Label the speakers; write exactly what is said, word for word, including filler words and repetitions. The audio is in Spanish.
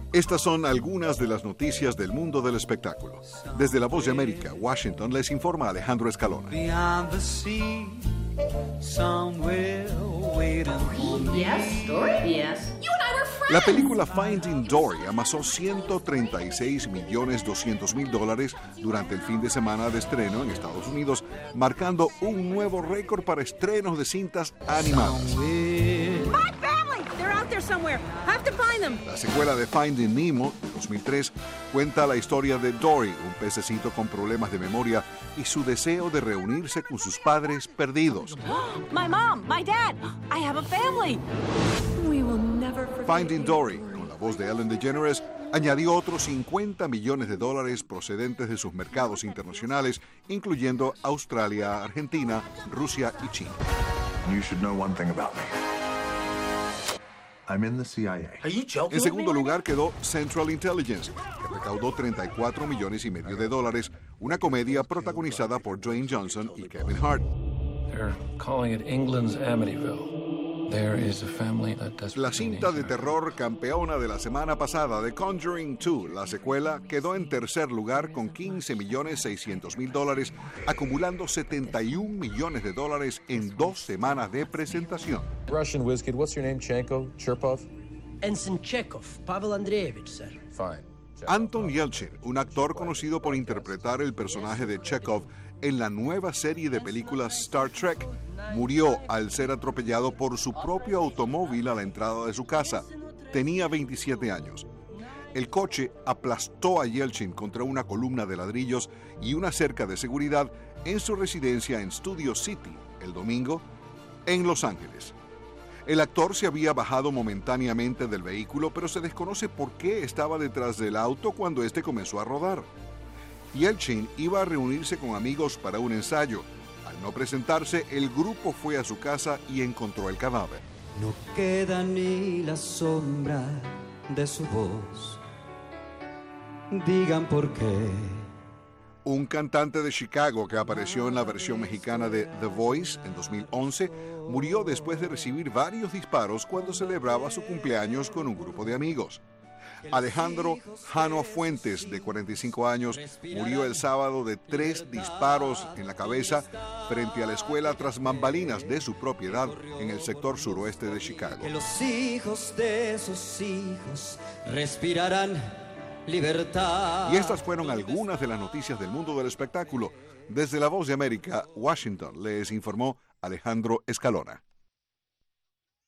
Speaker 1: Estas son algunas de las noticias del mundo del espectáculo. Desde La Voz de América, Washington, les informa Alejandro Escalona. La película Finding Dory amasó ciento treinta y seis millones doscientos mil dólares durante el fin de semana de estreno en Estados Unidos, marcando un nuevo récord para estrenos de cintas animadas. La secuela de Finding Nemo, de dos mil tres, cuenta la historia de Dory, un pececito con problemas de memoria y su deseo de reunirse con sus padres perdidos.
Speaker 2: My mom, my dad, I have a family. We will never forget.
Speaker 1: Finding Dory, con la voz de Ellen DeGeneres, añadió otros cincuenta millones de dólares procedentes de sus mercados internacionales, incluyendo Australia, Argentina, Rusia y China.
Speaker 3: You should know one thing about me. I'm in the C I A.
Speaker 4: Are you joking
Speaker 1: En segundo
Speaker 4: with me?
Speaker 1: lugar quedó Central Intelligence, que recaudó treinta y cuatro millones y medio de dólares, una comedia protagonizada por Dwayne Johnson y Kevin Hart.
Speaker 5: They're calling it England's Amityville. There is a family that desperately
Speaker 1: La cinta de
Speaker 5: needs her.
Speaker 1: terror campeona de la semana pasada, The Conjuring dos, la secuela, quedó en tercer lugar con quince millones seiscientos mil dólares, acumulando setenta y un millones de dólares en dos semanas de presentación.
Speaker 6: Russian whiz kid, what's your name? Chanko? Cherpov?
Speaker 4: Ensign Chekhov, Pavel Andreevich, sir.
Speaker 6: Fine.
Speaker 1: Anton Yelchin, un actor conocido por interpretar el personaje de Chekhov en la nueva serie de películas Star Trek, murió al ser atropellado por su propio automóvil a la entrada de su casa. Tenía veintisiete años. El coche aplastó a Yelchin contra una columna de ladrillos y una cerca de seguridad en su residencia en Studio City el domingo en Los Ángeles. El actor se había bajado momentáneamente del vehículo, pero se desconoce por qué estaba detrás del auto cuando este comenzó a rodar. Yelchin iba a reunirse con amigos para un ensayo. Al no presentarse, el grupo fue a su casa y encontró el cadáver.
Speaker 7: No queda ni la sombra de su voz. Digan por qué.
Speaker 1: Un cantante de Chicago que apareció en la versión mexicana de The Voice en dos mil once murió después de recibir varios disparos cuando celebraba su cumpleaños con un grupo de amigos. Alejandro Jano Fuentes, de cuarenta y cinco años, murió el sábado de tres disparos en la cabeza frente a la escuela tras bambalinas de su propiedad en el sector suroeste de Chicago.
Speaker 7: Que los hijos de esos hijos respirarán libertad.
Speaker 1: Y estas fueron algunas de las noticias del mundo del espectáculo. Desde La Voz de América, Washington, les informó Alejandro Escalona.